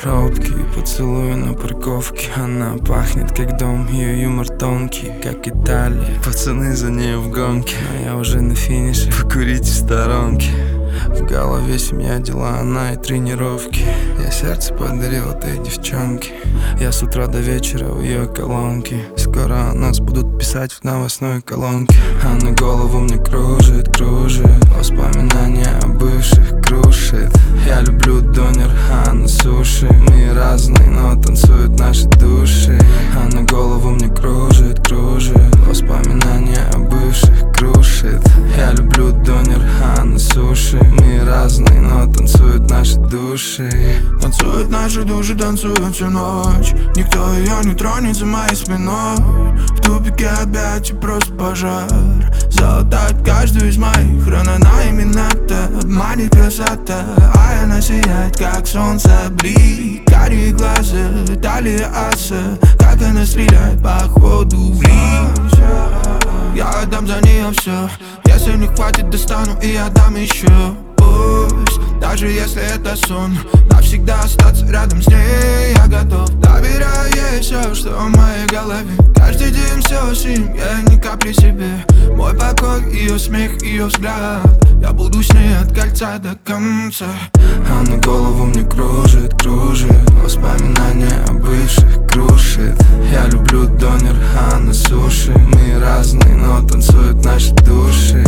Робкий поцелуй на парковке. Она пахнет как дом, ее юмор тонкий, как Италия. Пацаны за ней в гонке, но я уже на финише, покурите в сторонке. В голове семья, дела, она и тренировки. Я сердце подарил этой девчонке. Я с утра до вечера в ее колонке. Скоро о нас будут писать в новостной колонке. А на голову мне кружит, кружит. Воспоминания о бывших крушит. Я люблю донер, а на суши. Мы разные, но танцуют наши души. А на голову мне кружит, кружит. Воспоминания о бывших крушит. Я люблю донер, а на суши. Мы разные, но танцуют наши души. Танцуют наши души, танцуют всю ночь. Никто ее не тронет за моей спиной. В тупике опять и просто пожар. Залатает каждую из моих ран. Она именно та, обманет красота. А она сияет, как солнце, блик. Карие глаза, талия аса. Как она стреляет, походу вниз. Я отдам за нее все. Если не хватит, достану и отдам еще. Пусть, даже если это сон, навсегда остаться рядом с ней я готов. Доверяю ей все, что в моей голове. Каждый день все с ним, я ни капли себе. Мой покой, ее смех, ее взгляд. Я буду с ней от кольца до конца. А на голову мне кружит, кружит. Воспоминания о бывших крушит. Я люблю донер, а на суши. Мы разные, но танцуют наши души.